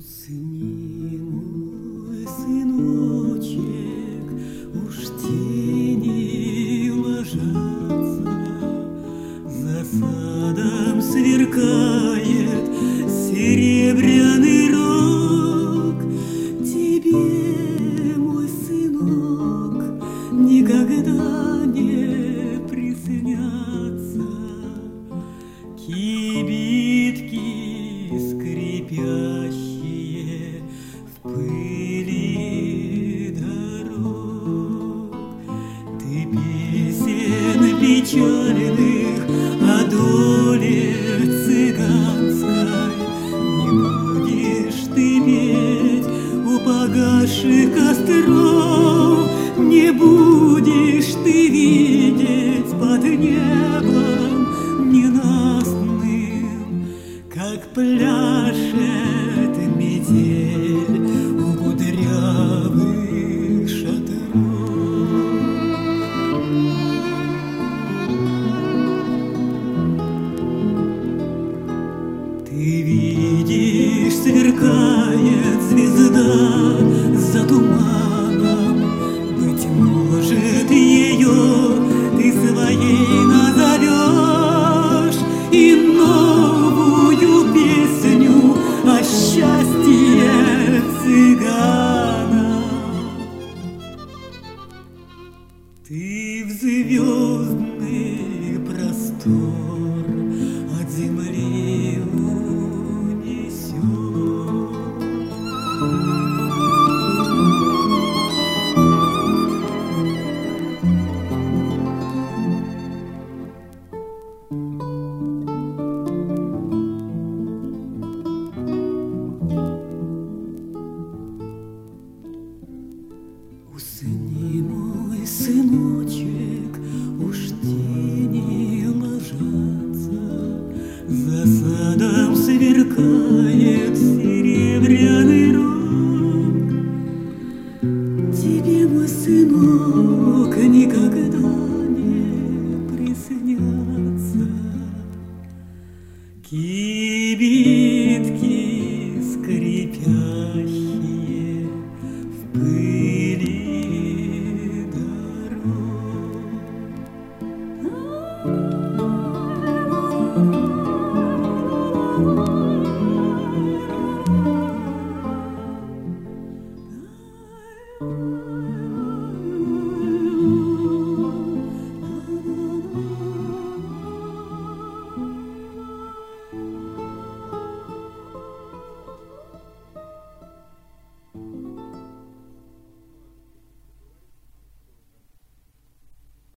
Усни, мой сыночек, уж тени ложатся, за садом сверкает серебряный рог. Тебе, мой сынок, никогда не приснятся кибитки скрипящие в пыли дорог. Ты песен печальных о доле цыганской не будешь ты петь у погасших костров, не будешь ты видеть под небом ненастным, как пляшет метель у кудрявых шатров. Ты видишь, сверкает звезда за туманом, быть может, ее ты своей назовешь и новую песню о счастье цыгана. Ты в звездный простор от земли унесешь. Усни, мой сыночек, уж тени ложатся, за садом сверкает серебряный рог. Тебе, мой сынок, никогда не приснятся кибитки скрипящие в пыли дорог.